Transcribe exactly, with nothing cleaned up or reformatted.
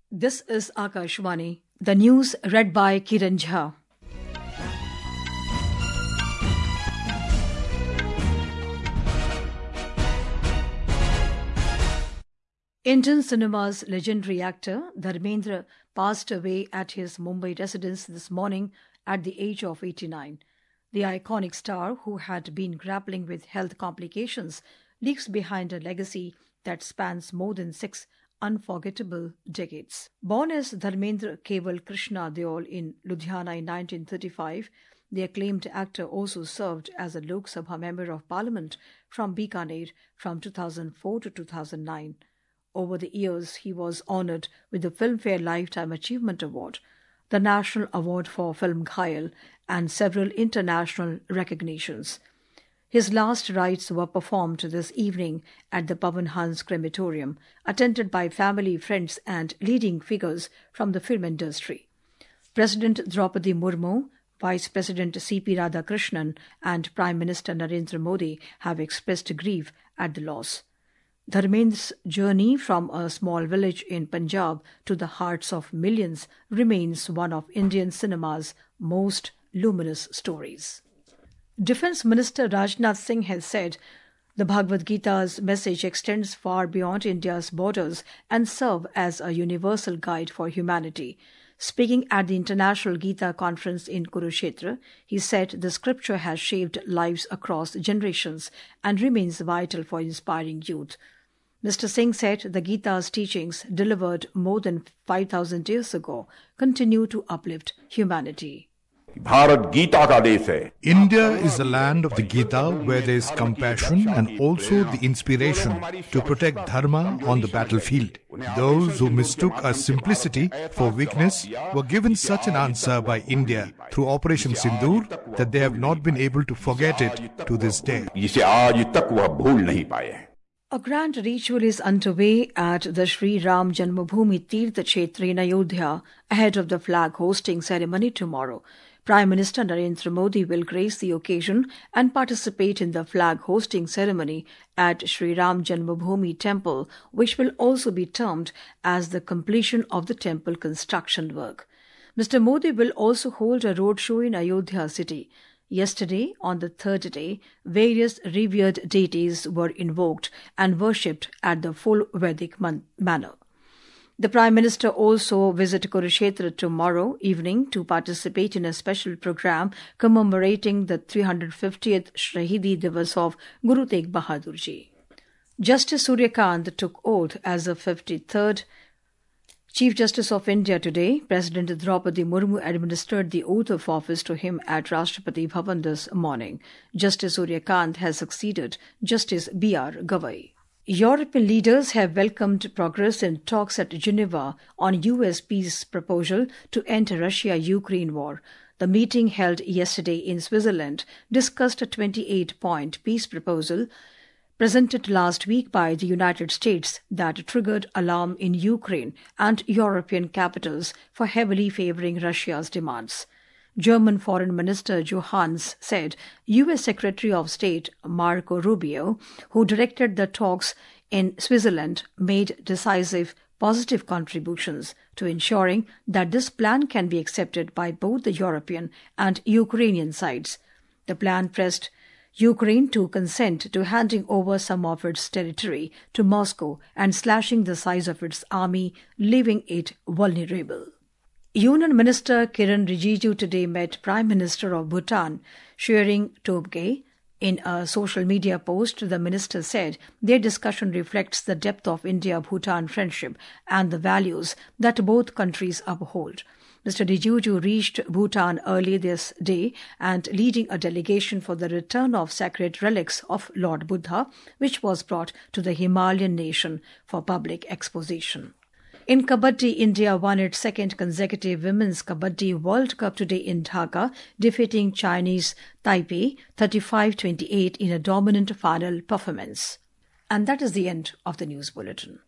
This is Akashvani. The news read by Kiran Jha. Indian cinema's legendary actor Dharmendra passed away at his Mumbai residence this morning at the age of eighty-nine. The iconic star, who had been grappling with health complications, leaves behind a legacy that spans more than six unforgettable decades. Born as Dharmendra Keval Krishna Deol in Ludhiana in nineteen thirty-five, the acclaimed actor also served as a Lok Sabha Member of Parliament from Bikaner from two thousand four to two thousand nine. Over the years, he was honoured with the Filmfare Lifetime Achievement Award, the National Award for Film Ghayal, and several international recognitions. His last rites were performed this evening at the Pawan Hans Crematorium, attended by family, friends and leading figures from the film industry. President Draupadi Murmu, Vice President C P Radhakrishnan and Prime Minister Narendra Modi have expressed grief at the loss. Dharmendra's journey from a small village in Punjab to the hearts of millions remains one of Indian cinema's most luminous stories. Defence Minister Rajnath Singh has said the Bhagavad Gita's message extends far beyond India's borders and serves as a universal guide for humanity. Speaking at the International Gita Conference in Kurukshetra, he said the scripture has shaped lives across generations and remains vital for inspiring youth. Mister Singh said the Gita's teachings, delivered more than five thousand years ago, continue to uplift humanity. India is the land of the Gita, where there is compassion and also the inspiration to protect dharma on the battlefield. Those who mistook our simplicity for weakness were given such an answer by India through Operation Sindoor that they have not been able to forget it to this day. A grand ritual is underway at the Sri Ram Janmabhoomi Tirtha Kshetra in Ayodhya ahead of the flag hosting ceremony tomorrow. Prime Minister Narendra Modi will grace the occasion and participate in the flag hosting ceremony at Sri Ram Janmabhoomi Temple, which will also be termed as the completion of the temple construction work. Mister Modi will also hold a roadshow in Ayodhya city. Yesterday, on the third day, various revered deities were invoked and worshipped at the full Vedic man- manner. The Prime Minister also visits Kurukshetra tomorrow evening to participate in a special program commemorating the three hundred fiftieth Shahidi Divas of Guru Tegh Bahadur Ji. Justice Surya Kant took oath as the fifty-third Chief Justice of India today. President Draupadi Murmu administered the oath of office to him at Rashtrapati Bhavan this morning. Justice Surya Kant has succeeded Justice B R Gavai. European leaders have welcomed progress in talks at Geneva on U S peace proposal to end Russia-Ukraine war. The meeting held yesterday in Switzerland discussed a twenty-eight point peace proposal presented last week by the United States that triggered alarm in Ukraine and European capitals for heavily favoring Russia's demands. German Foreign Minister Johannes said U S Secretary of State Marco Rubio, who directed the talks in Switzerland, made decisive positive contributions to ensuring that this plan can be accepted by both the European and Ukrainian sides. The plan pressed Ukraine to consent to handing over some of its territory to Moscow and slashing the size of its army, leaving it vulnerable. Union Minister Kiren Rijiju today met Prime Minister of Bhutan, Tshering Tobgay. In a social media post, the minister said their discussion reflects the depth of India-Bhutan friendship and the values that both countries uphold. Mister Rijiju reached Bhutan early this day and leading a delegation for the return of sacred relics of Lord Buddha, which was brought to the Himalayan nation for public exposition. In Kabaddi, India won its second consecutive Women's Kabaddi World Cup today in Dhaka, defeating Chinese Taipei thirty-five twenty-eight in a dominant final performance. And that is the end of the news bulletin.